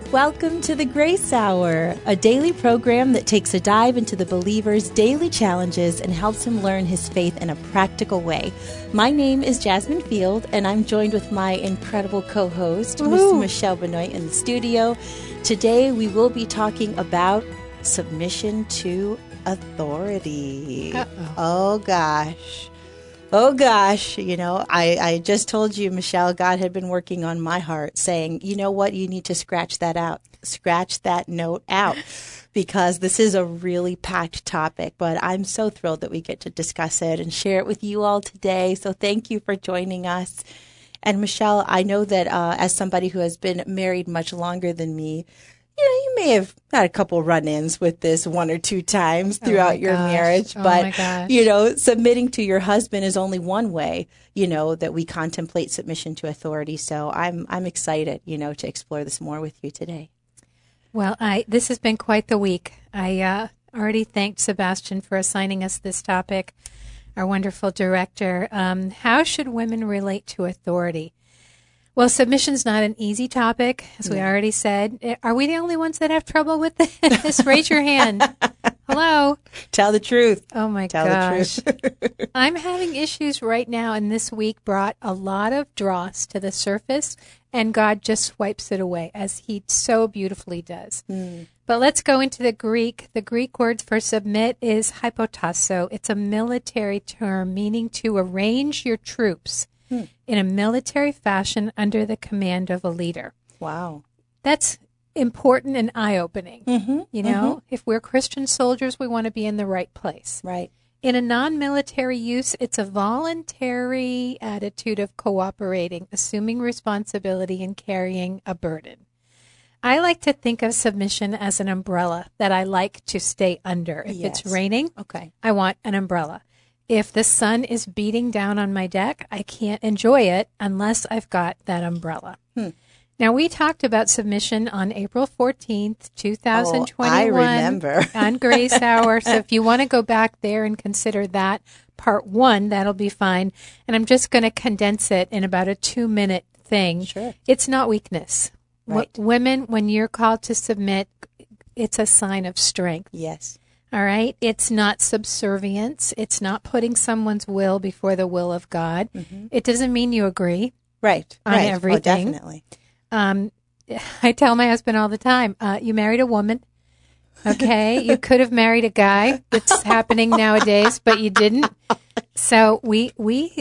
Welcome to the Grace Hour, a daily program that takes a dive into the believer's daily challenges and helps him learn his faith in a practical way. My name is Jasmine Field, and I'm joined with my incredible co-host, Miss Michelle Benoit, in the studio. Today, we will be talking about submission to authority. Oh, gosh. You know, I just told you, Michelle, God had been working on my heart saying, you know what, you need to scratch that note out, because this is a really packed topic, but I'm so thrilled that we get to discuss it and share it with you all today. So thank you for joining us. And Michelle, I know that as somebody who has been married much longer than me, you may have had a couple run-ins with this one or two times throughout your marriage, but, submitting to your husband is only one way, that we contemplate submission to authority. So I'm excited, to explore this more with you today. Well, this has been quite the week. I already thanked Sebastian for assigning us this topic, our wonderful director. How should women relate to authority? Well, submission's not an easy topic, as we already said. Are we the only ones that have trouble with this? Raise your hand. Hello. Tell the truth. Oh, my gosh. Tell the truth. I'm having issues right now, and this week brought a lot of dross to the surface, and God just swipes it away, as he so beautifully does. But let's go into the Greek. The Greek word for submit is hypotasso. It's a military term meaning to arrange your troops in a military fashion under the command of a leader. Wow. That's important and eye-opening. If we're Christian soldiers, we want to be in the right place. Right. In a non-military use, it's a voluntary attitude of cooperating, assuming responsibility, and carrying a burden. I like to think of submission as an umbrella that I like to stay under. If it's raining, I want an umbrella. If the sun is beating down on my deck, I can't enjoy it unless I've got that umbrella. Now, we talked about submission on April 14th, 2021. I remember. On Grace Hour. So if you want to go back there and consider that part one, that'll be fine. And I'm just going to condense it in about a 2-minute thing. Sure. It's not weakness. Right. Women, when you're called to submit, it's a sign of strength. Yes. All right. It's not subservience. It's not putting someone's will before the will of God. It doesn't mean you agree. Right. On everything. Oh, definitely. I tell my husband all the time, you married a woman. Okay. You could have married a guy. It's happening nowadays, but you didn't. So we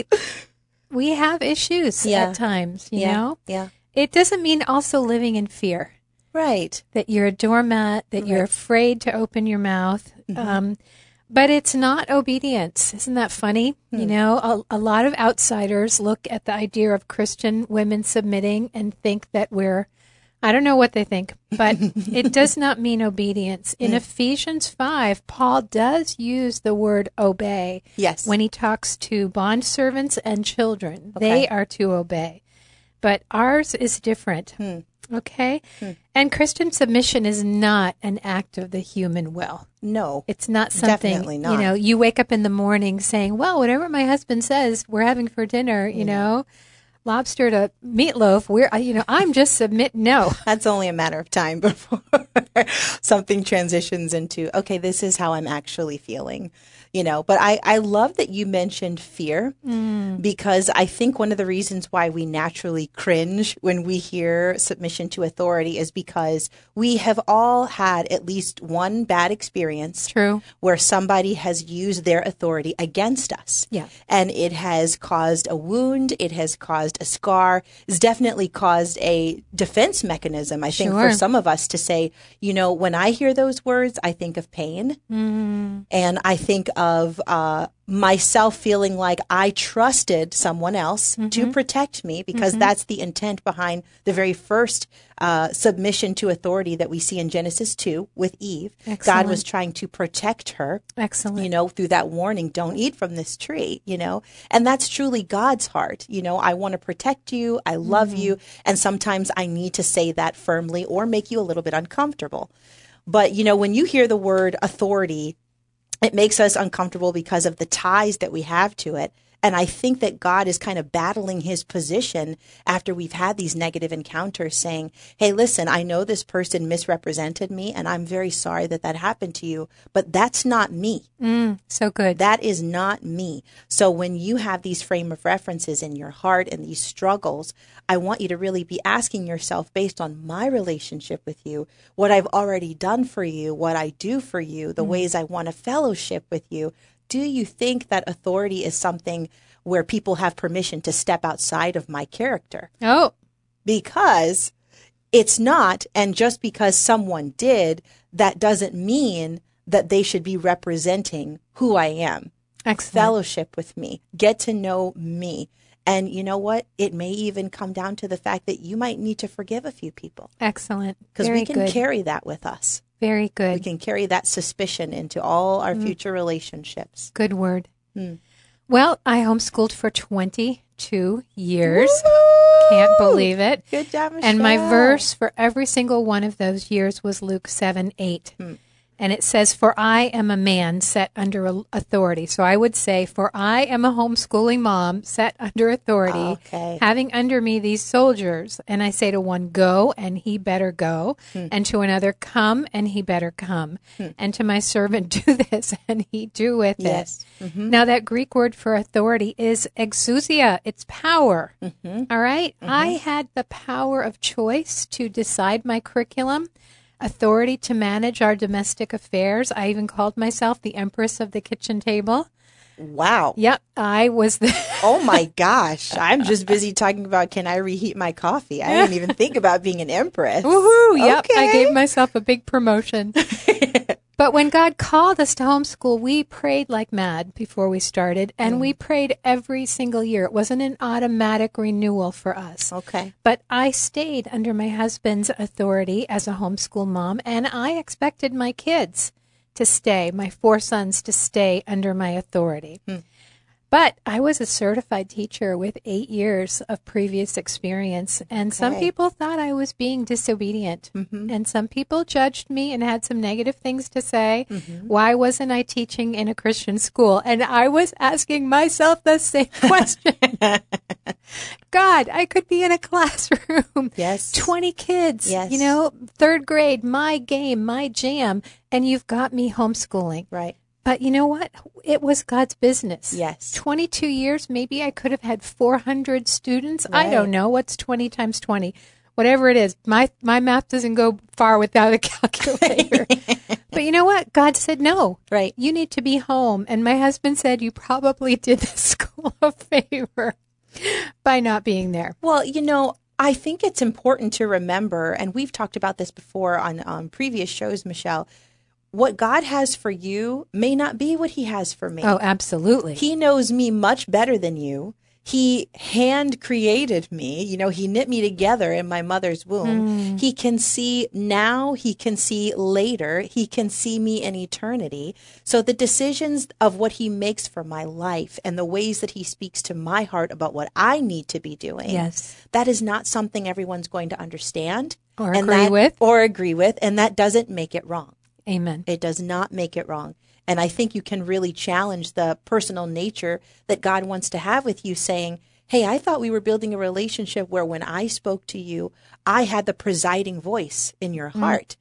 have issues at times, you know? Yeah. It doesn't mean also living in fear. Right. That you're a doormat, that you're afraid to open your mouth. But it's not obedience. Isn't that funny? You know, a lot of outsiders look at the idea of Christian women submitting and think that I don't know what they think, but it does not mean obedience. In Ephesians 5, Paul does use the word obey. Yes. When he talks to bondservants and children, they are to obey. But ours is different. Okay? And Christian submission is not an act of the human will. No. It's not something, definitely not. You wake up in the morning saying, well, whatever my husband says we're having for dinner, lobster to meatloaf, I'm just submit. No. That's only a matter of time before something transitions into, okay, this is how I'm actually feeling. But I love that you mentioned fear, because I think one of the reasons why we naturally cringe when we hear submission to authority is because we have all had at least one bad experience where somebody has used their authority against us. Yeah. And it has caused a wound. It has caused a scar. It's definitely caused a defense mechanism, I think, for some of us to say, when I hear those words, I think of pain. And I think of myself feeling like I trusted someone else to protect me, because that's the intent behind the very first submission to authority that we see in Genesis 2 with Eve. Excellent. God was trying to protect her. Excellent. Through that warning, don't eat from this tree, and that's truly God's heart. I want to protect you. I love you. And sometimes I need to say that firmly or make you a little bit uncomfortable. But, when you hear the word authority, it makes us uncomfortable because of the ties that we have to it. And I think that God is kind of battling his position after we've had these negative encounters, saying, hey, listen, I know this person misrepresented me, and I'm very sorry that that happened to you, but that's not me. So good. That is not me. So when you have these frame of references in your heart and these struggles, I want you to really be asking yourself, based on my relationship with you, what I've already done for you, what I do for you, the ways I want to fellowship with you. Do you think that authority is something where people have permission to step outside of my character? Oh, Because it's not. And just because someone did, that doesn't mean that they should be representing who I am. excellent. Fellowship with me. Get to know me. And you know what? It may even come down to the fact that you might need to forgive a few people. Excellent. Because Very we can good. carry that with us. Very We good. can carry that suspicion into all our future relationships. Good word. Well, I homeschooled for 22 years. Woo-hoo! Can't believe it. Good job, Michelle. And my verse for every single one of those years was Luke 7:8. And it says, for I am a man set under authority. So I would say, for I am a homeschooling mom set under authority, Okay. having under me these soldiers. And I say to one, go, and he better go. And to another, come, and he better come. And to my servant, do this, and he do with Yes. it. Now, that Greek word for authority is exousia. It's power. All right? I had the power of choice to decide my curriculum, authority to manage our domestic affairs. I even called myself the Empress of the kitchen table. Wow. Yep, I was the... Oh my gosh. I'm just busy talking about, can I reheat my coffee? I didn't even think about being an empress. Woohoo! Yep, I Okay. gave myself a big promotion. But when God called us to homeschool, we prayed like mad before we started, and we prayed every single year. It wasn't an automatic renewal for us. Okay. But I stayed under my husband's authority as a homeschool mom, and I expected my kids to stay, my 4 sons to stay under my authority. But I was a certified teacher with 8 years of previous experience, and some Okay. people thought I was being disobedient, and some people judged me and had some negative things to say. Why wasn't I teaching in a Christian school? And I was asking myself the same question. God, I could be in a classroom. Yes. 20 kids, Yes. 3rd grade, my game, my jam, and you've got me homeschooling. Right. But you know what? It was God's business. Yes. 22 years, maybe I could have had 400 students. I Right. don't know. What's 20 times 20? Whatever it is. My math doesn't go far without a calculator. But you know what? God said, no. Right. You need to be home. And my husband said, you probably did the school a favor by not being there. Well, I think it's important to remember, and we've talked about this before on previous shows, Michelle, what God has for you may not be what he has for me. Oh, absolutely. He knows me much better than you. He hand created me. He knit me together in my mother's womb. He can see now. He can see later. He can see me in eternity. So the decisions of what he makes for my life and the ways that he speaks to my heart about what I need to be doing. Yes. That is not something everyone's going to understand Or and agree with. or agree with. And that doesn't make it wrong. Amen. It does not make it wrong. And I think you can really challenge the personal nature that God wants to have with you, saying, hey, I thought we were building a relationship where when I spoke to you, I had the presiding voice in your heart.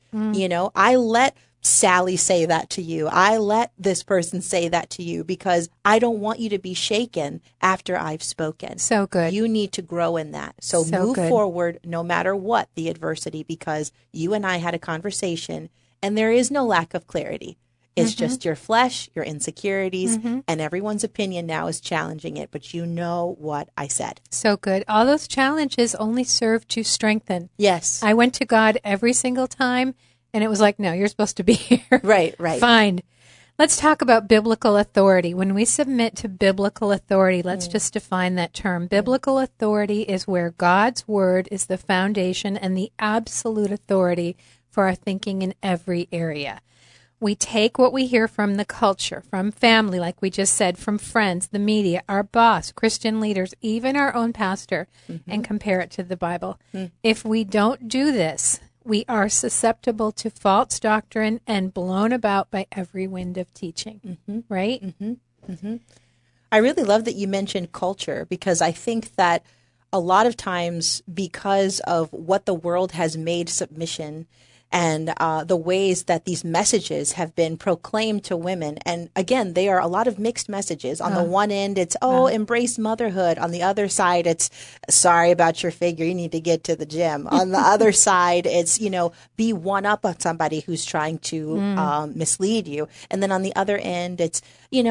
I let Sally say that to you. I let this person say that to you because I don't want you to be shaken after I've spoken. So good. You need to grow in that. So move good. forward no matter what the adversity, because you and I had a conversation and there is no lack of clarity. It's just your flesh, your insecurities, and everyone's opinion now is challenging it. But you know what I said. So good. All those challenges only serve to strengthen. Yes. I went to God every single time, and it was like, no, you're supposed to be here. Right. Fine. Let's talk about biblical authority. When we submit to biblical authority, let's just define that term. Biblical authority is where God's word is the foundation and the absolute authority for our thinking in every area. We take what we hear from the culture, from family, like we just said, from friends, the media, our boss, Christian leaders, even our own pastor, and compare it to the Bible. If we don't do this, we are susceptible to false doctrine and blown about by every wind of teaching, right? I really love that you mentioned culture, because I think that a lot of times, because of what the world has made submission and the ways that these messages have been proclaimed to women. And again, they are a lot of mixed messages. On the one end, it's, embrace motherhood. On the other side, it's, sorry about your figure, you need to get to the gym. On the other side, it's, be one up on somebody who's trying to mislead you. And then on the other end, it's,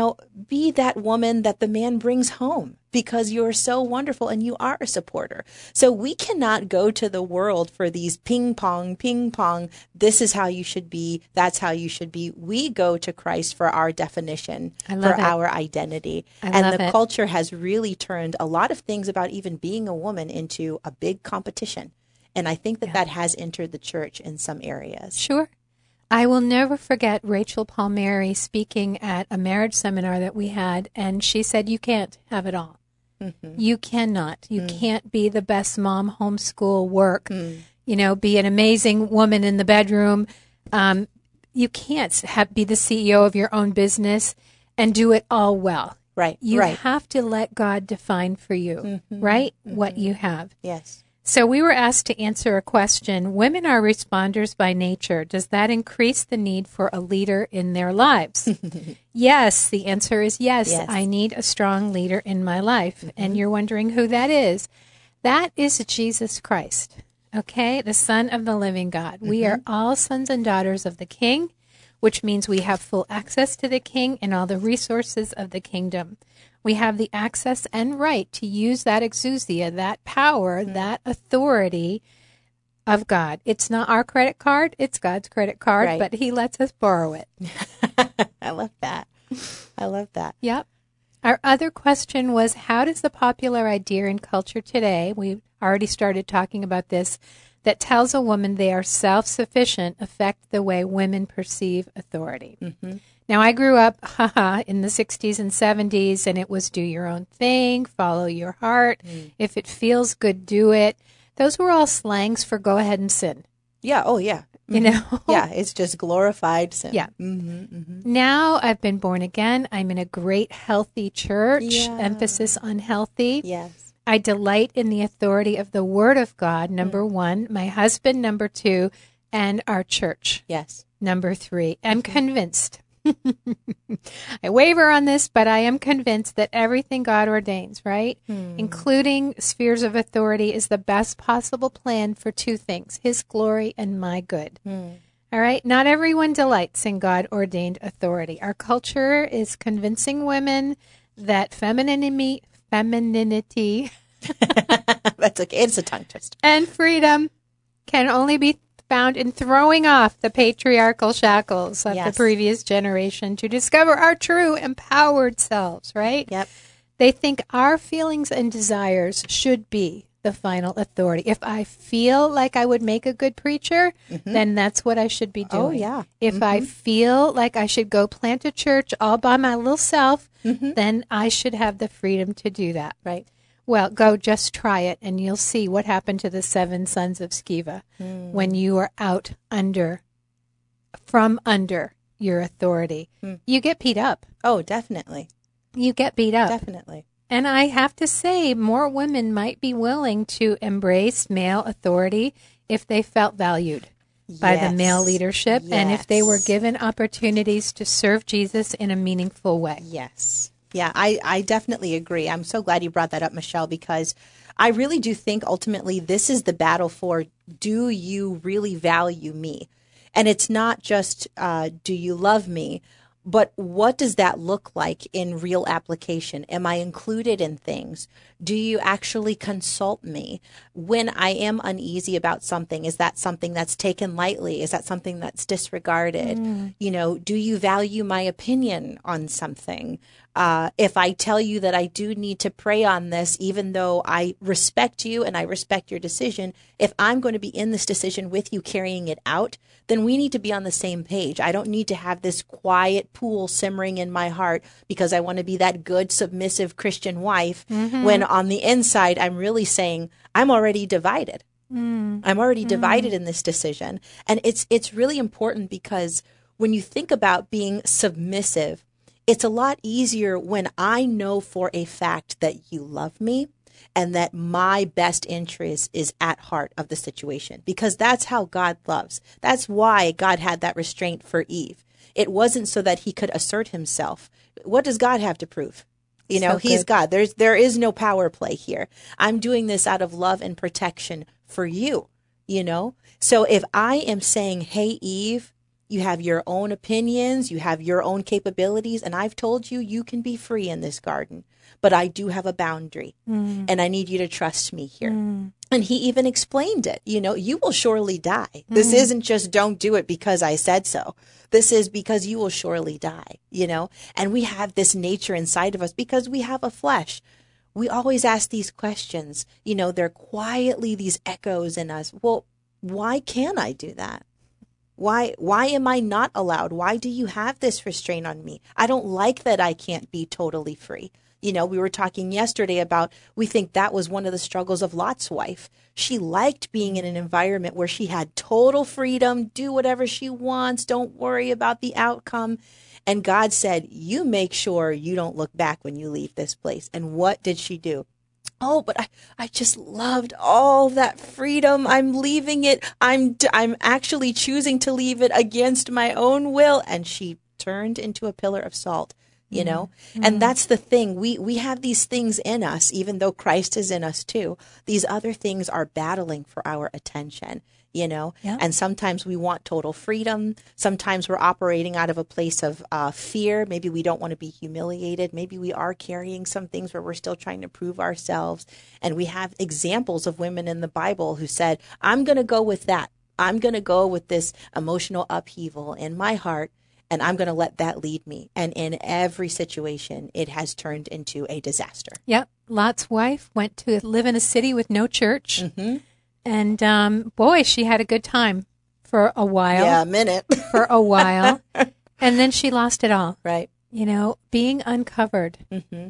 be that woman that the man brings home, because you're so wonderful and you are a supporter. So we cannot go to the world for these ping pong, this is how you should be, that's how you should be. We go to Christ for our definition, for our identity. And the culture has really turned a lot of things about even being a woman into a big competition. And I think that has entered the church in some areas. Sure. I will never forget Rachel Palmieri speaking at a marriage seminar that we had, and she said, you can't have it all. Mm-hmm. You cannot. You can't be the best mom, homeschool, work, be an amazing woman in the bedroom. You can't be the CEO of your own business and do it all well. Right. You have to let God define for you, right, what you have. Yes. So we were asked to answer a question. Women are responders by nature. Does that increase the need for a leader in their lives? Yes. The answer is yes. I need a strong leader in my life. And you're wondering who that is. That is Jesus Christ, okay? The Son of the living God. We are all sons and daughters of the King, which means we have full access to the King and all the resources of the kingdom. We have the access and right to use that exousia, that power, that authority of God. It's not our credit card, it's God's credit card, but he lets us borrow it. I love that. Yep. Our other question was, how does the popular idea in culture today, we already started talking about this, that tells a woman they are self-sufficient affect the way women perceive authority? Now, I grew up in the 60s and 70s, and it was do your own thing, follow your heart. If it feels good, do it. Those were all slangs for go ahead and sin. Yeah. Oh, yeah. Yeah, it's just glorified sin. Yeah. Now I've been born again. I'm in a great, healthy church, emphasis on healthy. Yes. I delight in the authority of the Word of God, number one, my husband, number two, and our church. Yes. Number three. I'm convinced. I waver on this, but I am convinced that everything God ordains, right, including spheres of authority, is the best possible plan for two things, his glory and my good. All right? Not everyone delights in God-ordained authority. Our culture is convincing women that femininity that's okay. It's a tongue twister. And freedom can only be found in throwing off the patriarchal shackles of the previous generation to discover our true empowered selves, right? Yep. They think our feelings and desires should be the final authority. If I feel like I would make a good preacher, then that's what I should be doing. Oh, yeah. If I feel like I should go plant a church all by my little self, then I should have the freedom to do that. Right. Well, go just try it, and you'll see what happened to the 7 sons of Sceva when you are out from under your authority. You get beat up. Oh, definitely. You get beat up. Definitely. And I have to say, more women might be willing to embrace male authority if they felt valued by the male leadership and if they were given opportunities to serve Jesus in a meaningful way. Yes. Yeah, I definitely agree. I'm so glad you brought that up, Michelle, because I really do think ultimately this is the battle for, do you really value me? And it's not just, do you love me? But what does that look like in real application? Am I included in things? Do you actually consult me? When I am uneasy about something, is that something that's taken lightly? Is that something that's disregarded? Do you value my opinion on something? If I tell you that I do need to pray on this, even though I respect you and I respect your decision, if I'm going to be in this decision with you carrying it out, then we need to be on the same page. I don't need to have this quiet pool simmering in my heart because I want to be that good, submissive Christian wife when on the inside I'm really saying, I'm already divided. I'm already divided in this decision. And it's really important because when you think about being submissive, it's a lot easier when I know for a fact that you love me and that my best interest is at heart of the situation, because that's how God loves. That's why God had that restraint for Eve. It wasn't so that he could assert himself. What does God have to prove? You know, he's God. There is no power play here. I'm doing this out of love and protection for you, you know? So if I am saying, hey, Eve, you have your own opinions, you have your own capabilities, and I've told you, you can be free in this garden, but I do have a boundary, and I need you to trust me here. And he even explained it, you know, you will surely die. This isn't just don't do it because I said so. This is because you will surely die, you know, and we have this nature inside of us because we have a flesh. We always ask these questions, you know, they're quietly these echoes in us. Well, why can't I do that? Why am I not allowed? Why do you have this restraint on me? I don't like that I can't be totally free. You know, we were talking yesterday about, we think that was one of the struggles of Lot's wife. She liked being in an environment where she had total freedom, do whatever she wants, don't worry about the outcome. And God said, you make sure you don't look back when you leave this place. And what did she do? Oh, but I just loved all that freedom. I'm leaving it. I'm actually choosing to leave it against my own will. And she turned into a pillar of salt, you know? And that's the thing. We have these things in us, even though Christ is in us too. These other things are battling for our attention, you know? Yeah. And sometimes we want total freedom. Sometimes we're operating out of a place of fear. Maybe we don't want to be humiliated. Maybe we are carrying some things where we're still trying to prove ourselves. And we have examples of women in the Bible who said, I'm going to go with that. I'm going to go with this emotional upheaval in my heart, and I'm going to let that lead me. And in every situation, it has turned into a disaster. Yep. Lot's wife went to live in a city with no church. And boy, she had a good time for a while. Yeah, a minute. For a while. And then she lost it all. Right. You know, being uncovered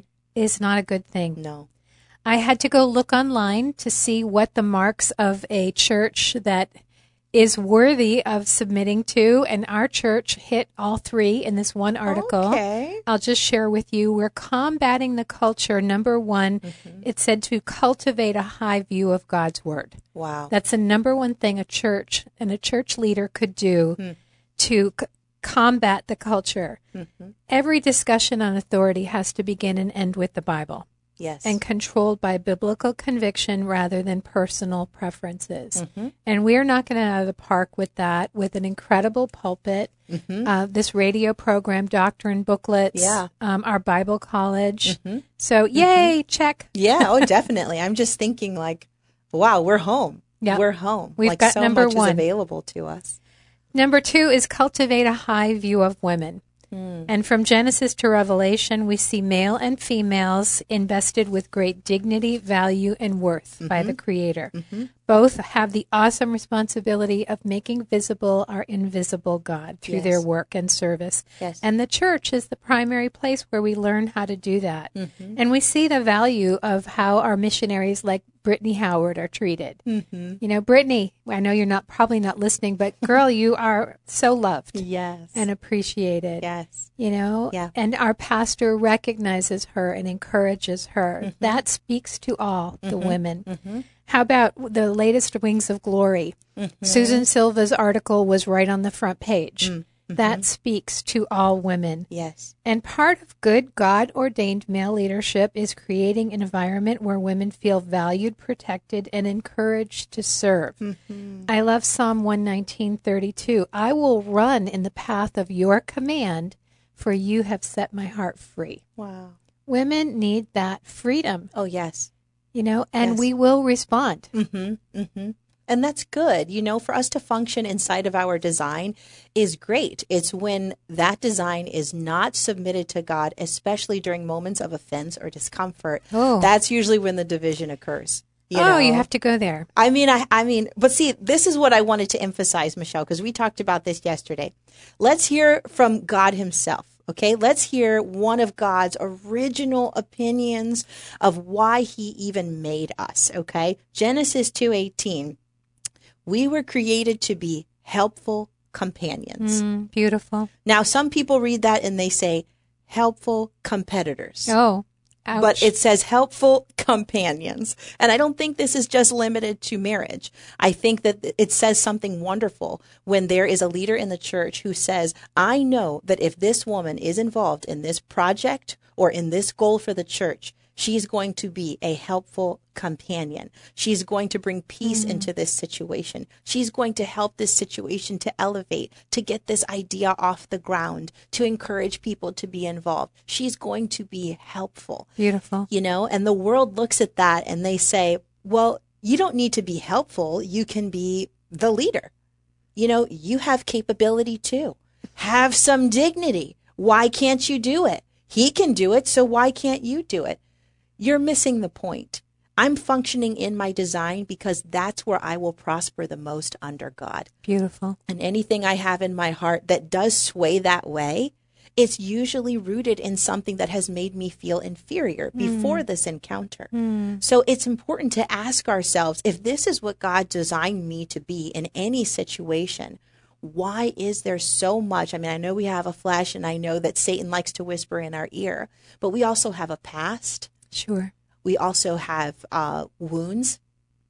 is not a good thing. No. I had to go look online to see what the marks of a church that is worthy of submitting to, and our church hit all three in this one article. Okay. I'll just share with you. We're combating the culture. Number one, it said to cultivate a high view of God's word. Wow. That's the number one thing a church and a church leader could do to combat the culture. Every discussion on authority has to begin and end with the Bible. Yes. And controlled by biblical conviction rather than personal preferences. And we're knocking it out of the park with that, with an incredible pulpit, this radio program, doctrine booklets, our Bible college. So, yay, check. Yeah, oh, definitely. I'm just thinking like, wow, we're home. Yep. We're home. We've like got so number much one. is available to us. Number two is cultivate a high view of women. And from Genesis to Revelation, we see male and females invested with great dignity, value, and worth by the Creator. Both have the awesome responsibility of making visible our invisible God through their work and service. Yes. And the church is the primary place where we learn how to do that. And we see the value of how our missionaries like Brittany Howard are treated. You know, Brittany, I know you're probably not listening, but girl, you are so loved. Yes. And appreciated. Yes. You know, and our pastor recognizes her and encourages her. That speaks to all the women. How about the latest Wings of Glory? Susan Silva's article was right on the front page. That speaks to all women. Yes. And part of good God-ordained male leadership is creating an environment where women feel valued, protected, and encouraged to serve. I love Psalm 119:32. I will run in the path of your command, for you have set my heart free. Wow. Women need that freedom. Oh, yes. You know, and we will respond. And that's good. You know, for us to function inside of our design is great. It's when that design is not submitted to God, especially during moments of offense or discomfort. That's usually when the division occurs. You know? You have to go there. I mean, but see, this is what I wanted to emphasize, Michelle, because we talked about this yesterday. Let's hear from God himself. Okay, let's hear one of God's original opinions of why he even made us. Okay, Genesis 2:18. We were created to be helpful companions. Beautiful. Now, some people read that and they say, helpful competitors. Oh, ouch. But it says helpful companions. And I don't think this is just limited to marriage. I think that it says something wonderful when there is a leader in the church who says, I know that if this woman is involved in this project or in this goal for the church, she's going to be a helpful companion. She's going to bring peace into this situation. She's going to help this situation to elevate, to get this idea off the ground, to encourage people to be involved. She's going to be helpful. Beautiful. You know, and the world looks at that and they say, well, you don't need to be helpful. You can be the leader. You know, you have capability too. Have some dignity. Why can't you do it? He can do it, so why can't you do it? You're missing the point. I'm functioning in my design because that's where I will prosper the most under God. Beautiful. And anything I have in my heart that does sway that way, it's usually rooted in something that has made me feel inferior before this encounter. So it's important to ask ourselves, if this is what God designed me to be in any situation, why is there so much? I mean, I know we have a flesh and I know that Satan likes to whisper in our ear, but we also have a past. Sure. We also have wounds,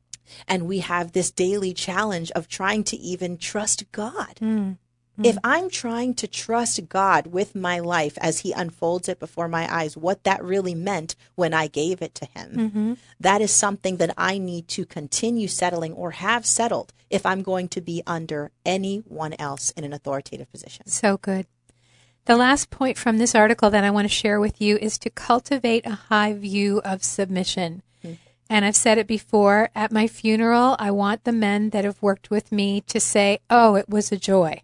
and we have this daily challenge of trying to even trust God. If I'm trying to trust God with my life as he unfolds it before my eyes, what that really meant when I gave it to him, that is something that I need to continue settling or have settled if I'm going to be under anyone else in an authoritative position. So good. The last point from this article that I want to share with you is to cultivate a high view of submission. And I've said it before, at my funeral, I want the men that have worked with me to say, oh, it was a joy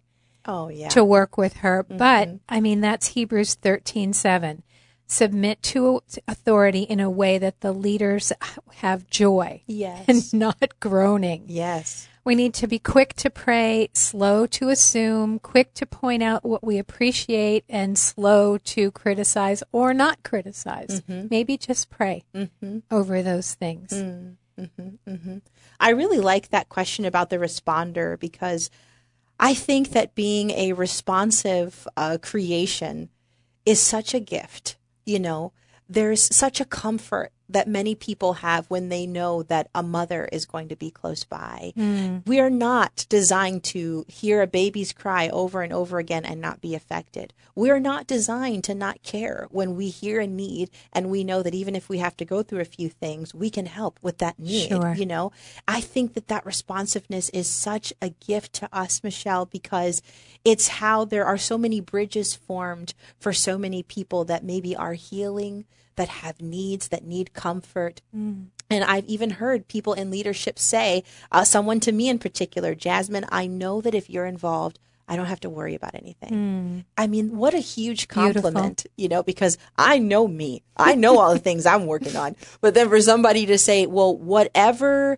to work with her. But, I mean, that's Hebrews 13:7. Submit to authority in a way that the leaders have joy and not groaning. Yes. We need to be quick to pray, slow to assume, quick to point out what we appreciate, and slow to criticize or not criticize. Maybe just pray over those things. I really like that question about the responder, because I think that being a responsive creation is such a gift. You know, there's such a comfort that many people have when they know that a mother is going to be close by. We are not designed to hear a baby's cry over and over again and not be affected. We are not designed to not care when we hear a need and we know that even if we have to go through a few things, we can help with that need. You know, I think that that responsiveness is such a gift to us, Michelle, because it's how there are so many bridges formed for so many people that maybe are healing, that have needs, that need comfort. And I've even heard people in leadership say, someone to me in particular, Jasmine, I know that if you're involved, I don't have to worry about anything. I mean, what a huge compliment, you know, because I know me. I know all the things I'm working on. But then for somebody to say, well, whatever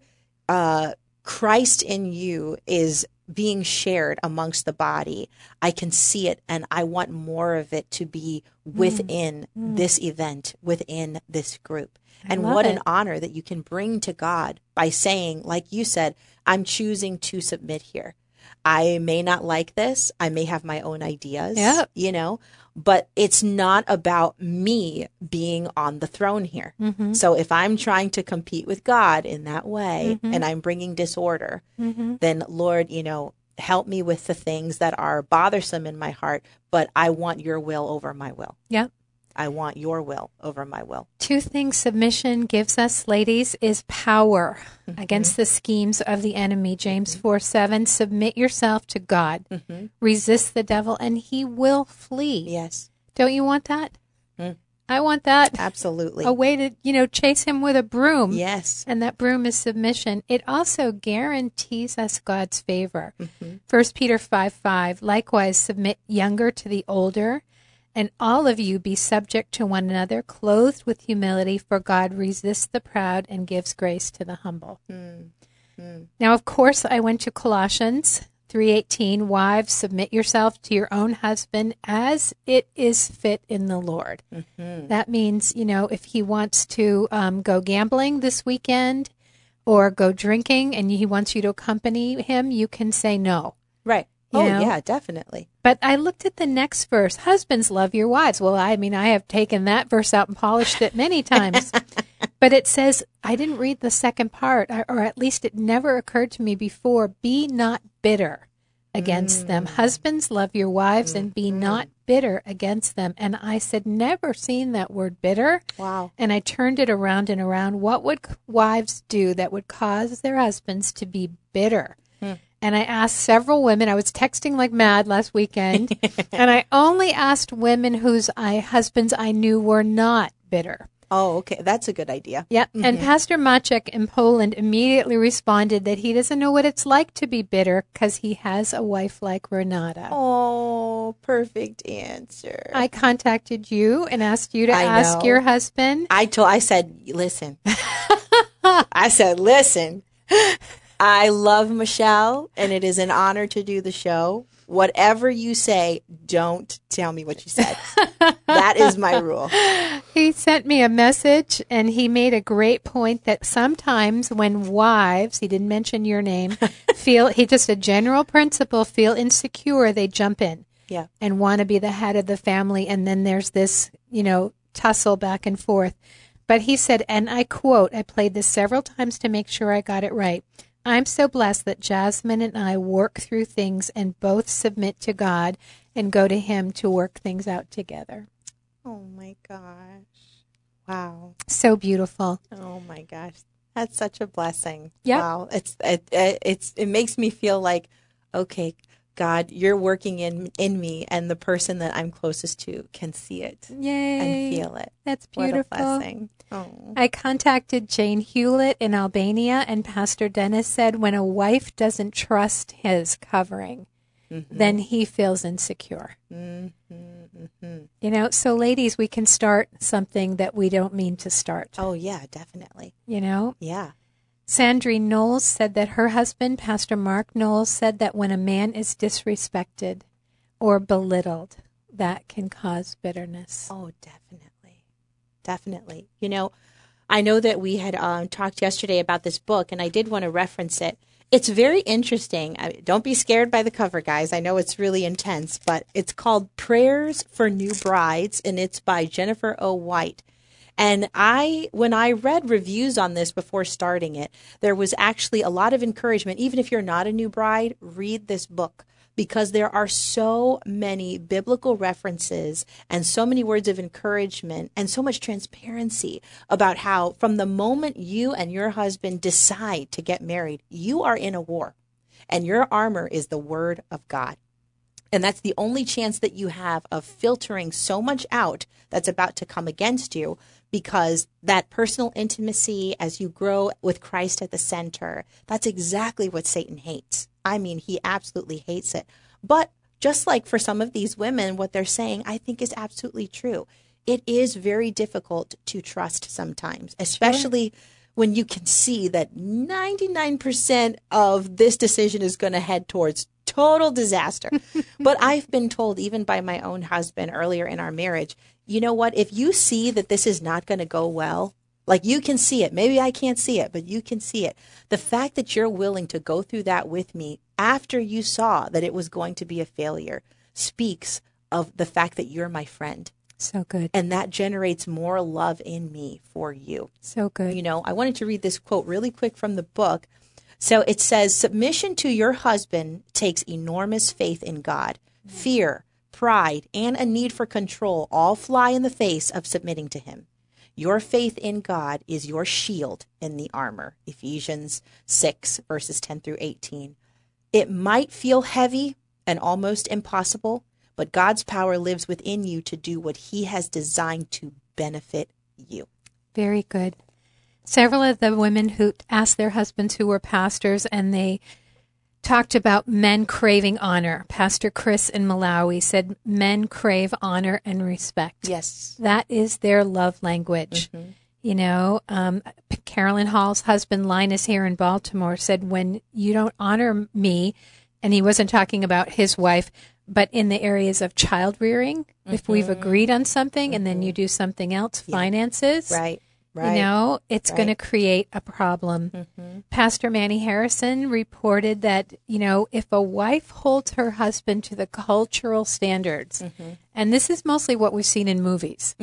Christ in you is being shared amongst the body, I can see it, and I want more of it to be within this event, within this group. And what an honor that you can bring to God by saying, like you said, I'm choosing to submit here. I may not like this. I may have my own ideas, you know, but it's not about me being on the throne here. So if I'm trying to compete with God in that way and I'm bringing disorder, then Lord, you know, help me with the things that are bothersome in my heart, but I want your will over my will. I want your will over my will. 2 things submission gives us, ladies, is power against the schemes of the enemy. James 4:7, submit yourself to God. Resist the devil, and he will flee. Yes. Don't you want that? I want that. Absolutely. A way to, you know, chase him with a broom. Yes. And that broom is submission. It also guarantees us God's favor. 1 Peter 5:5, likewise, submit younger to the older, and all of you be subject to one another, clothed with humility, for God resists the proud and gives grace to the humble. Now, of course, I went to Colossians 3:18, wives, submit yourself to your own husband as it is fit in the Lord. That means, you know, if he wants to go gambling this weekend or go drinking and he wants you to accompany him, you can say no. Right. You Oh, know? yeah, definitely. But I looked at the next verse. Husbands, love your wives. Well, I mean, I have taken that verse out and polished it many times. But it says, I didn't read the second part, or at least it never occurred to me before, be not bitter against them. Husbands, love your wives and be not bitter against them. And I said, never seen that word bitter. Wow. And I turned it around and around. What would wives do that would cause their husbands to be bitter? And I asked several women. I was texting like mad last weekend. And I only asked women whose husbands I knew were not bitter. Oh, okay. That's a good idea. Yep. And Pastor Maciek in Poland immediately responded that he doesn't know what it's like to be bitter because he has a wife like Renata. Oh, perfect answer. I contacted you and asked you to ask your husband. I said, listen. I said, listen. I love Michelle, and it is an honor to do the show. Whatever you say, don't tell me what you said. That is my rule. He sent me a message, and he made a great point that sometimes when wives, he didn't mention your name, just a general principle, feel insecure, they jump in and want to be the head of the family, and then there's this, tussle back and forth. But he said, and I quote, I played this several times to make sure I got it right. I'm so blessed that Jasmine and I work through things and both submit to God and go to Him to work things out together. Oh, my gosh. Wow. So beautiful. Oh, my gosh. That's such a blessing. Yep. Wow. It makes me feel like, okay, God, you're working in me, and the person that I'm closest to can see it. Yay. And feel it. That's beautiful. What a blessing. Oh. I contacted Jane Hewlett in Albania, and Pastor Dennis said when a wife doesn't trust his covering, then he feels insecure. So ladies, we can start something that we don't mean to start. Oh, yeah, definitely. Yeah. Sandrine Knowles said that her husband, Pastor Mark Knowles, said that when a man is disrespected or belittled, that can cause bitterness. Oh, definitely. Definitely. I know that we had talked yesterday about this book, and I did want to reference it. It's very interesting. Don't be scared by the cover, guys. I know it's really intense, but it's called Prayers for New Brides, and it's by Jennifer O. White. And when I read reviews on this before starting it, there was actually a lot of encouragement. Even if you're not a new bride, read this book, because there are so many biblical references and so many words of encouragement and so much transparency about how from the moment you and your husband decide to get married, you are in a war, and your armor is the word of God. And that's the only chance that you have of filtering so much out that's about to come against you, because that personal intimacy as you grow with Christ at the center, that's exactly what Satan hates. I mean, he absolutely hates it. But just like for some of these women, what they're saying, I think is absolutely true. It is very difficult to trust sometimes, especially when you can see that 99% of this decision is going to head towards total disaster. But I've been told, even by my own husband earlier in our marriage, you know what? If you see that this is not going to go well, like you can see it. Maybe I can't see it, but you can see it. The fact that you're willing to go through that with me after you saw that it was going to be a failure speaks of the fact that you're my friend. So good. And that generates more love in me for you. So good. I wanted to read this quote really quick from the book. So it says, submission to your husband takes enormous faith in God. Fear, pride, and a need for control all fly in the face of submitting to him. Your faith in God is your shield in the armor. Ephesians 6, verses 10 through 18. It might feel heavy and almost impossible, but God's power lives within you to do what he has designed to benefit you. Very good. Several of the women who asked their husbands who were pastors, and they talked about men craving honor. Pastor Chris in Malawi said men crave honor and respect. Yes. That is their love language. Carolyn Hall's husband, Linus, here in Baltimore, said, when you don't honor me, and he wasn't talking about his wife, but in the areas of child rearing, if we've agreed on something and then you do something else, finances. Right. Right. It's Right. going to create a problem. Mm-hmm. Pastor Manny Harrison reported that, if a wife holds her husband to the cultural standards, and this is mostly what we've seen in movies,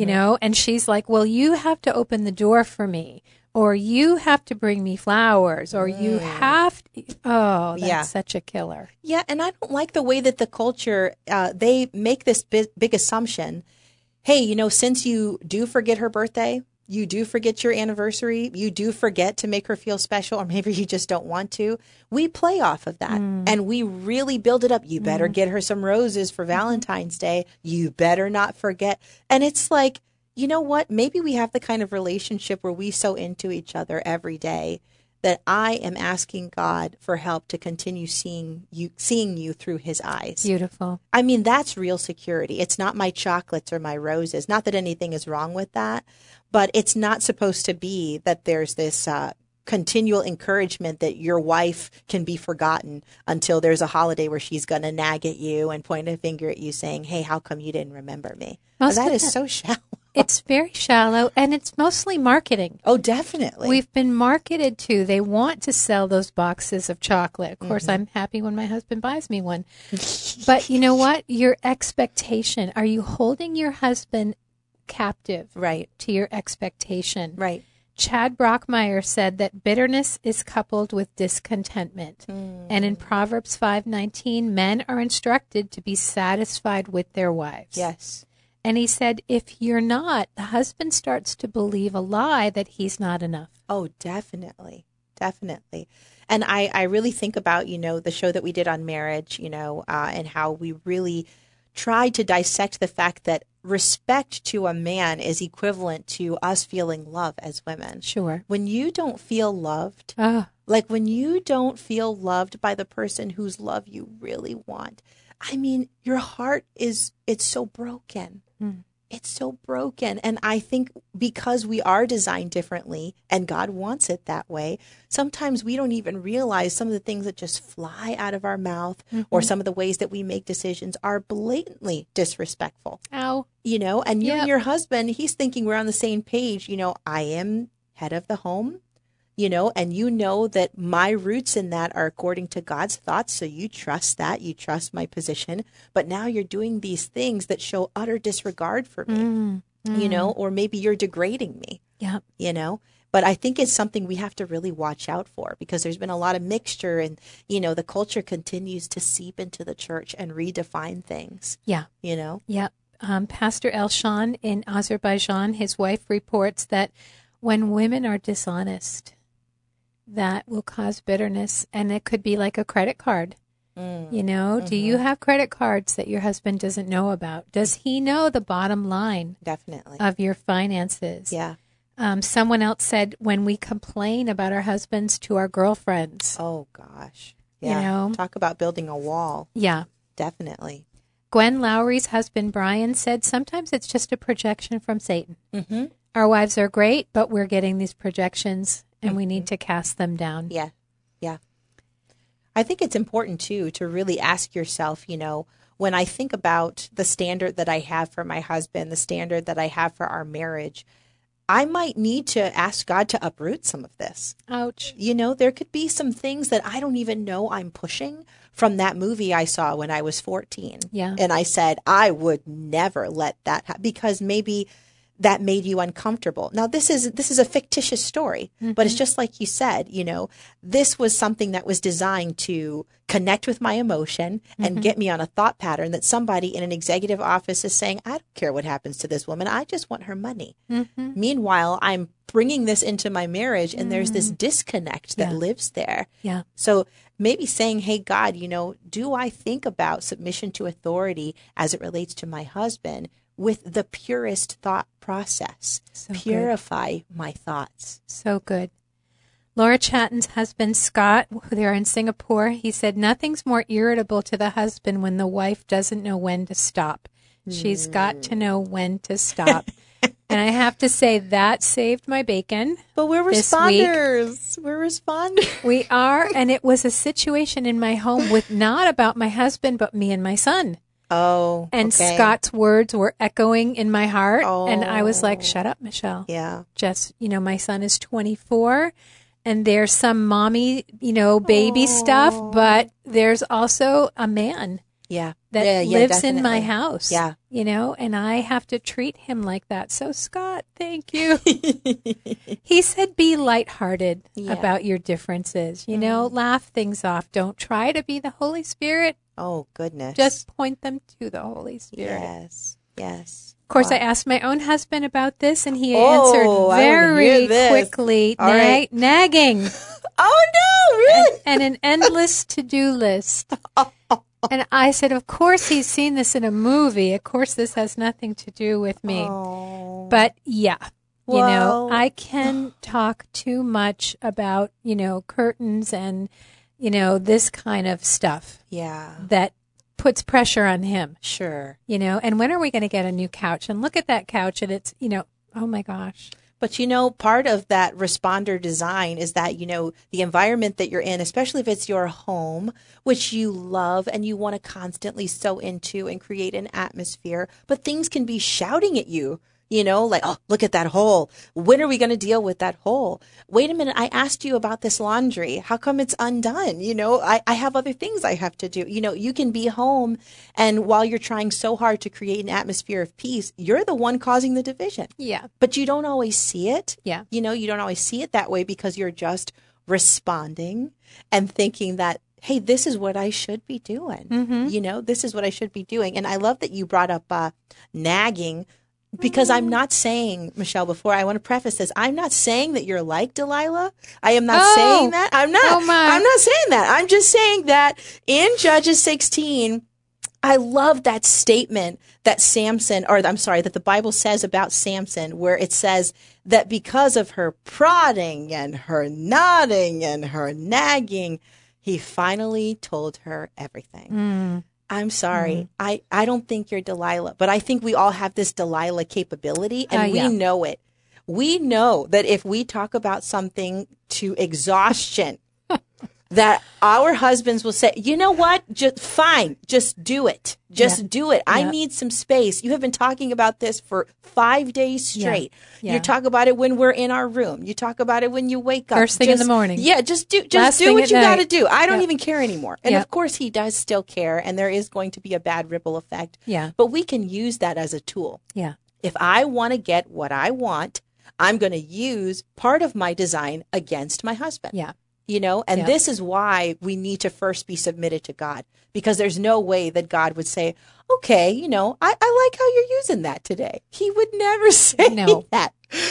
and she's like, well, you have to open the door for me, or you have to bring me flowers, or you have to, that's such a killer. Yeah, and I don't like the way that the culture, they make this big assumption. Hey, since you do forget her birthday, you do forget your anniversary, you do forget to make her feel special, or maybe you just don't want to. We play off of that and we really build it up. You better get her some roses for Valentine's Day. You better not forget. And it's like, you know what? Maybe we have the kind of relationship where we so into each other every day that I am asking God for help to continue seeing you through his eyes. Beautiful. I mean, that's real security. It's not my chocolates or my roses. Not that anything is wrong with that, but it's not supposed to be that there's this continual encouragement that your wife can be forgotten until there's a holiday where she's going to nag at you and point a finger at you saying, hey, how come you didn't remember me? That is so shallow. It's very shallow, and it's mostly marketing. Oh, definitely. We've been marketed to. They want to sell those boxes of chocolate. Of course, I'm happy when my husband buys me one. But you know what? Your expectation. Are you holding your husband captive to your expectation? Right. Chad Brockmeyer said that bitterness is coupled with discontentment. And in Proverbs 5:19, men are instructed to be satisfied with their wives. Yes. And he said, if you're not, the husband starts to believe a lie that he's not enough. Oh, definitely. Definitely. And I really think about, the show that we did on marriage, and how we really tried to dissect the fact that respect to a man is equivalent to us feeling love as women. Sure. When you don't feel loved, like when you don't feel loved by the person whose love you really want, I mean, your heart it's so broken. It's so broken. And I think because we are designed differently and God wants it that way, sometimes we don't even realize some of the things that just fly out of our mouth or some of the ways that we make decisions are blatantly disrespectful. Ow. And you and your husband, he's thinking we're on the same page. I am head of the home. And that my roots in that are according to God's thoughts. So you trust that, you trust my position, but now you're doing these things that show utter disregard for me, or maybe you're degrading me, but I think it's something we have to really watch out for because there's been a lot of mixture and, the culture continues to seep into the church and redefine things. Yeah. Yeah. Pastor Elshan in Azerbaijan, his wife reports that when women are dishonest, that will cause bitterness, and it could be like a credit card. Do you have credit cards that your husband doesn't know about? Does he know the bottom line Definitely of your finances? Yeah. Someone else said when we complain about our husbands to our girlfriends. Oh, gosh. Yeah. Talk about building a wall. Yeah. Definitely. Gwen Lowry's husband, Brian, said sometimes it's just a projection from Satan. Our wives are great, but we're getting these projections and we need to cast them down. Yeah. Yeah. I think it's important, too, to really ask yourself, when I think about the standard that I have for my husband, the standard that I have for our marriage, I might need to ask God to uproot some of this. Ouch. There could be some things that I don't even know I'm pushing from that movie I saw when I was 14. Yeah. And I said, I would never let that happen because maybe that made you uncomfortable. Now, this is a fictitious story, but it's just like you said, this was something that was designed to connect with my emotion and get me on a thought pattern that somebody in an executive office is saying, I don't care what happens to this woman. I just want her money. Meanwhile, I'm bringing this into my marriage and there's this disconnect that lives there. Yeah. So maybe saying, hey, God, do I think about submission to authority as it relates to my husband with the purest thought process? So Purify my thoughts. So good. Laura Chatton's husband, Scott, they're in Singapore, he said, nothing's more irritable to the husband when the wife doesn't know when to stop. She's got to know when to stop. And I have to say, that saved my bacon. But we're responders. We're responders. We are. And it was a situation in my home with not about my husband, but me and my son. Oh, And okay. Scott's words were echoing in my heart. Oh. And I was like, shut up, Michelle. Yeah. Just, my son is 24 and there's some mommy, baby stuff, but there's also a man Yeah. that Yeah, lives in my definitely. house. Yeah. And I have to treat him like that. So Scott, thank you. He said, be lighthearted Yeah. about your differences, laugh things off. Don't try to be the Holy Spirit. Oh, goodness. Just point them to the Holy Spirit. Yes. Yes. Of course, Wow. I asked my own husband about this, and he Oh, I answered wanna very hear this. quickly, All right. nagging, Oh, no, really? and an endless to-do list. And I said, of course he's seen this in a movie. Of course this has nothing to do with me. Oh. But yeah, Well- I can talk too much about, curtains and, this kind of stuff Yeah. that puts pressure on him. Sure. And when are we going to get a new couch? And look at that couch, and it's, oh my gosh. But part of that responder design is that, the environment that you're in, especially if it's your home, which you love and you want to constantly sow into and create an atmosphere, but things can be shouting at you. Like, oh, look at that hole. When are we going to deal with that hole? Wait a minute. I asked you about this laundry. How come it's undone? I have other things I have to do. You can be home, and while you're trying so hard to create an atmosphere of peace, you're the one causing the division. Yeah. But you don't always see it. Yeah. You don't always see it that way because you're just responding and thinking that, hey, this is what I should be doing. Mm-hmm. This is what I should be doing. And I love that you brought up nagging. Because I'm not saying, Michelle, before I want to preface this, I'm not saying that you're like Delilah. I am not saying that. I'm not. Oh, my. I'm not saying that. I'm just saying that in Judges 16, I love that statement that that the Bible says about Samson, where it says that because of her prodding and her nodding and her nagging, he finally told her everything. I'm sorry. I don't think you're Delilah, but I think we all have this Delilah capability, and we know it. We know that if we talk about something to exhaustion, that our husbands will say, you know what? Just fine. Just do it. Just do it. I need some space. You have been talking about this for 5 days straight. Yeah. You talk about it when we're in our room. You talk about it when you wake up. First thing in the morning. Yeah, just do Last what thing you at got to night. do. I don't even care anymore. And Yeah. of course he does still care, and there is going to be a bad ripple effect. Yeah. But we can use that as a tool. Yeah. If I want to get what I want, I'm going to use part of my design against my husband. Yeah. And this is why we need to first be submitted to God, because there's no way that God would say, okay, I like how you're using that today. He would never say that.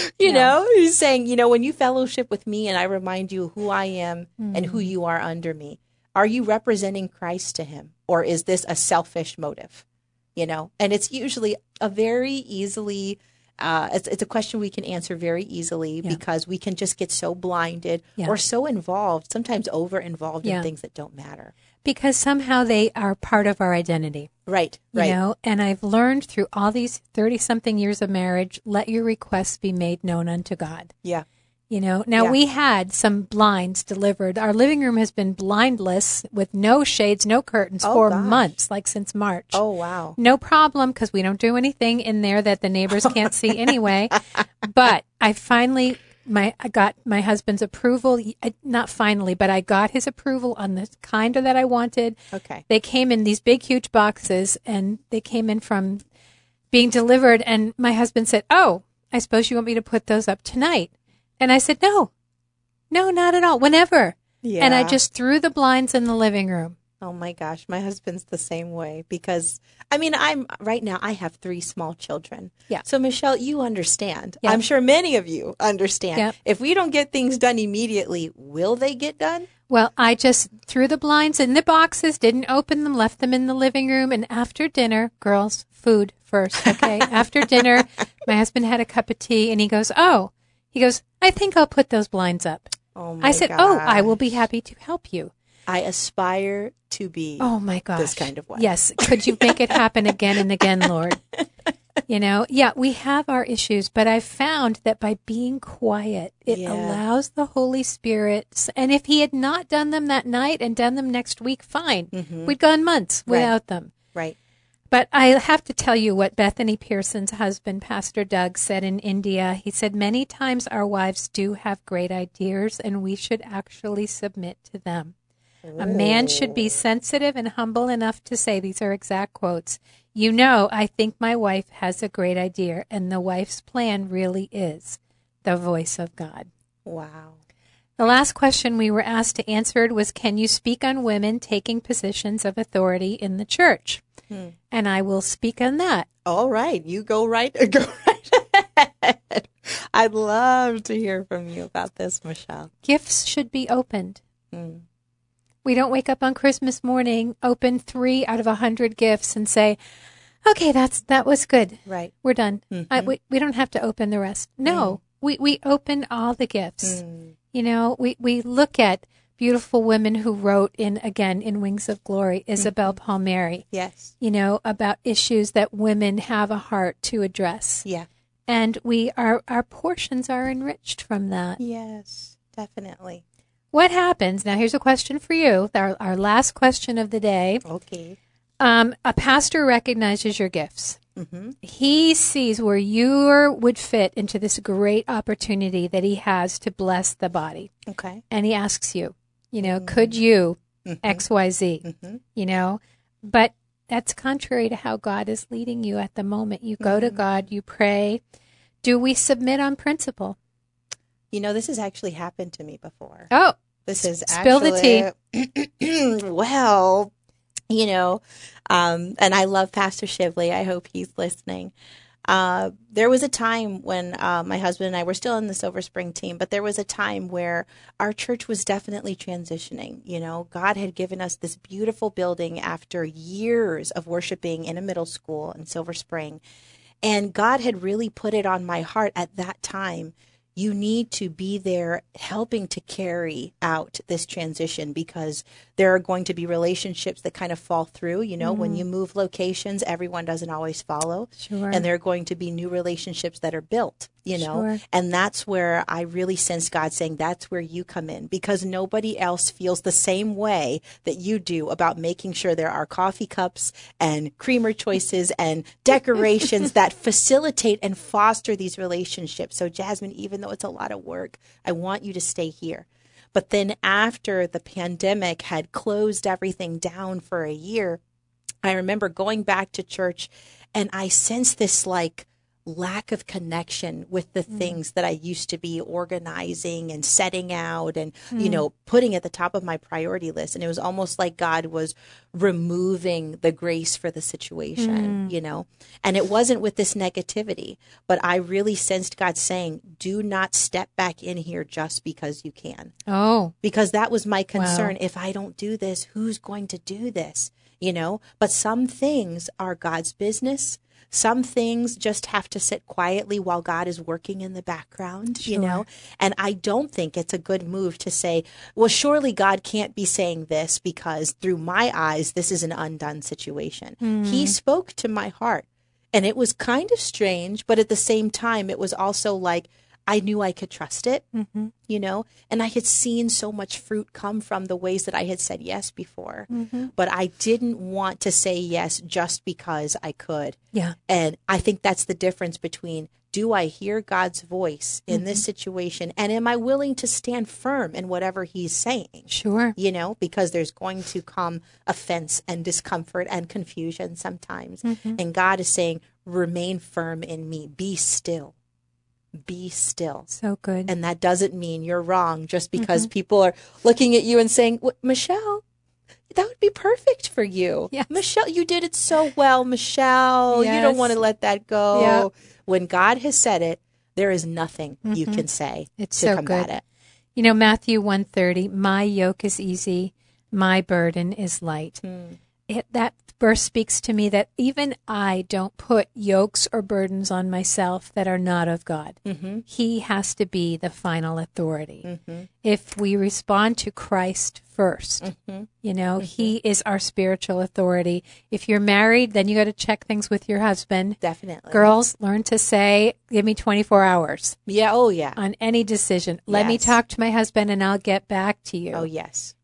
He's saying, when you fellowship with me and I remind you who I am and who you are under me, are you representing Christ to him? Or is this a selfish motive? And it's usually a very easily it's a question we can answer very easily because we can just get so blinded or so involved, sometimes over involved in things that don't matter. Because somehow they are part of our identity. Right. And I've learned through all these 30-something years of marriage, let your requests be made known unto God. Yeah. Now we had some blinds delivered. Our living room has been blindless with no shades, no curtains for months, like since March. Oh, wow. No problem, because we don't do anything in there that the neighbors can't see anyway. But I finally, I got my husband's approval. Not finally, but I got his approval on the kind that I wanted. Okay. They came in these big, huge boxes, and they came in from being delivered. And my husband said, "Oh, I suppose you want me to put those up tonight?" And I said, no, not at all. Whenever. Yeah. And I just threw the blinds in the living room. Oh my gosh, my husband's the same way because I have 3 small children. Yeah. So Michelle, you understand. Yeah. I'm sure many of you understand. Yeah. If we don't get things done immediately, will they get done? Well, I just threw the blinds in the boxes, didn't open them, left them in the living room. And after dinner, girls, food first, okay? After dinner, my husband had a cup of tea and he goes, I think I'll put those blinds up. Oh my I said, gosh. I will be happy to help you. I aspire to be Oh my gosh. this kind of wife. Yes. Could you make it happen again and again, Lord? We have our issues, but I've found that by being quiet, it allows the Holy Spirit. And if he had not done them that night and done them next week, fine. Mm-hmm. We'd gone months without them. Right. But I have to tell you what Bethany Pearson's husband, Pastor Doug, said in India. He said, many times our wives do have great ideas, and we should actually submit to them. A man should be sensitive and humble enough to say, these are exact quotes, you know, I think my wife has a great idea, and the wife's plan really is the voice of God. Wow. The last question we were asked to answer was, can you speak on women taking positions of authority in the church? And I will speak on that. All right. You go right ahead. I'd love to hear from you about this, Michelle. Gifts should be opened. We don't wake up on Christmas morning, open 3 out of 100 gifts and say, okay, that was good. Right. We're done. We don't have to open the rest. No, we open all the gifts. You know, we look at beautiful women who wrote in Wings of Glory, Isabel Palmieri. Yes. You know, about issues that women have a heart to address. Yeah. And our portions are enriched from that. Yes, definitely. What happens? Now, here's a question for you. Our last question of the day. Okay. A pastor recognizes your gifts. He sees where you would fit into this great opportunity that he has to bless the body. Okay. And he asks you, you know, could you X, Y, Z, you know, but that's contrary to how God is leading you at the moment. You go to God, you pray. Do we submit on principle? You know, this has actually happened to me before. Oh, this is spill the tea. Well, you know, and I love Pastor Shively. I hope he's listening. There was a time when my husband and I were still in the Silver Spring team, but there was a time where our church was definitely transitioning. You know, God had given us this beautiful building after years of worshiping in a middle school in Silver Spring. And God had really put it on my heart at that time. You need to be there helping to carry out this transition, because there are going to be relationships that kind of fall through. You know, when you move locations, everyone doesn't always follow. Sure. And there are going to be new relationships that are built, you know. Sure. And that's where I really sense God saying that's where you come in, because nobody else feels the same way that you do about making sure there are coffee cups and creamer choices and decorations that facilitate and foster these relationships. So, Jasmine, even though it's a lot of work, I want you to stay here. But then after the pandemic had closed everything down for a year, I remember going back to church and I sensed this like lack of connection with the things that I used to be organizing and setting out and, you know, putting at the top of my priority list. And it was almost like God was removing the grace for the situation, you know, and it wasn't with this negativity, but I really sensed God saying, do not step back in here just because you can. Oh, because that was my concern. Wow. If I don't do this, who's going to do this? You know, but some things are God's business. Some things just have to sit quietly while God is working in the background, sure. You know, and I don't think it's a good move to say, well, surely God can't be saying this because through my eyes, this is an undone situation. He spoke to my heart and it was kind of strange, but at the same time, it was also like, I knew I could trust it, you know, and I had seen so much fruit come from the ways that I had said yes before, but I didn't want to say yes just because I could. Yeah. And I think that's the difference between, do I hear God's voice in this situation? And am I willing to stand firm in whatever he's saying? Sure. You know, because there's going to come offense and discomfort and confusion sometimes. And God is saying, remain firm in me, be still. Be still. So good. And that doesn't mean you're wrong just because people are looking at you and saying, Michelle, that would be perfect for you. Yes. Michelle, you did it so well, Michelle. Yes. You don't want to let that go. Yep. When God has said it, there is nothing you can say to combat it. You know, Matthew 1:30, my yoke is easy, my burden is light. That verse speaks to me that even I don't put yokes or burdens on myself that are not of God. He has to be the final authority. If we respond to Christ first, you know, he is our spiritual authority. If you're married, then you got to check things with your husband. Definitely. Girls, learn to say, give me 24 hours. Yeah. Oh, yeah. On any decision. Let me talk to my husband and I'll get back to you. Oh, yes.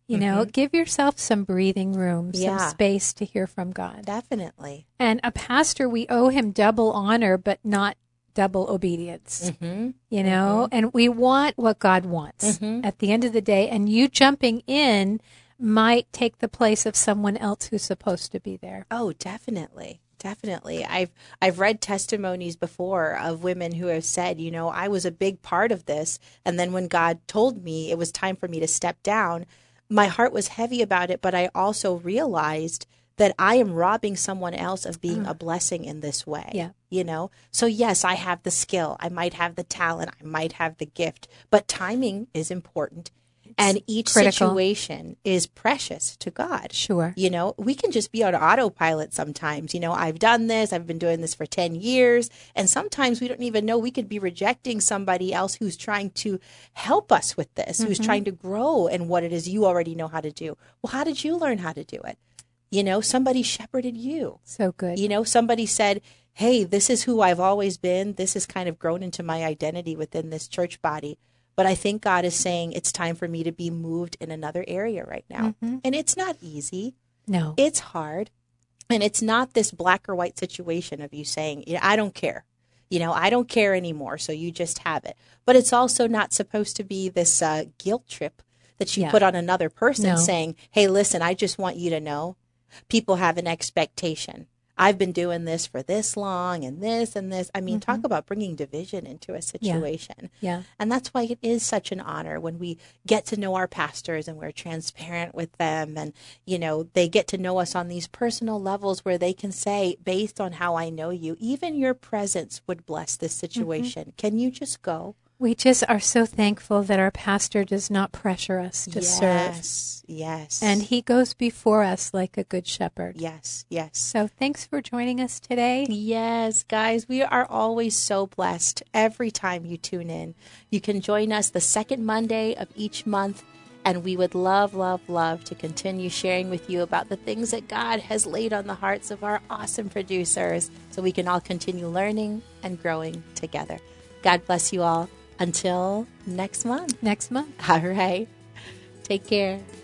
You know, give yourself some breathing room, some Yeah. space to hear from God. Definitely. And a pastor, we owe him double honor, but not double obedience. You know, and we want what God wants at the end of the day. And you jumping in might take the place of someone else who's supposed to be there. Oh, definitely. Definitely. I've read testimonies before of women who have said, you know, I was a big part of this. And then when God told me it was time for me to step down, my heart was heavy about it. But I also realized that I am robbing someone else of being a blessing in this way. Yeah. You know, so yes, I have the skill. I might have the talent. I might have the gift, but timing is important. And each critical. situation is precious to God. Sure. You know, we can just be on autopilot sometimes. You know, I've done this. I've been doing this for 10 years. And sometimes we don't even know we could be rejecting somebody else who's trying to help us with this, who's trying to grow in what it is you already know how to do. Well, how did you learn how to do it? You know, somebody shepherded you. So good. You know, somebody said, hey, this is who I've always been. This has kind of grown into my identity within this church body. But I think God is saying it's time for me to be moved in another area right now. And it's not easy. No. It's hard. And it's not this black or white situation of you saying, yeah, I don't care. You know, I don't care anymore. So you just have it. But it's also not supposed to be this guilt trip that you put on another person saying, hey, listen, I just want you to know people have an expectation. I've been doing this for this long and this and this. I mean, talk about bringing division into a situation. Yeah. And that's why it is such an honor when we get to know our pastors and we're transparent with them. And, you know, they get to know us on these personal levels where they can say, based on how I know you, even your presence would bless this situation. Can you just go? We just are so thankful that our pastor does not pressure us to serve. Yes. And he goes before us like a good shepherd. Yes. Yes. So thanks for joining us today. Yes, guys, we are always so blessed every time you tune in. You can join us the second Monday of each month, and we would love, love, love to continue sharing with you about the things that God has laid on the hearts of our awesome producers so we can all continue learning and growing together. God bless you all. Until next month. Next month. All right. Take care.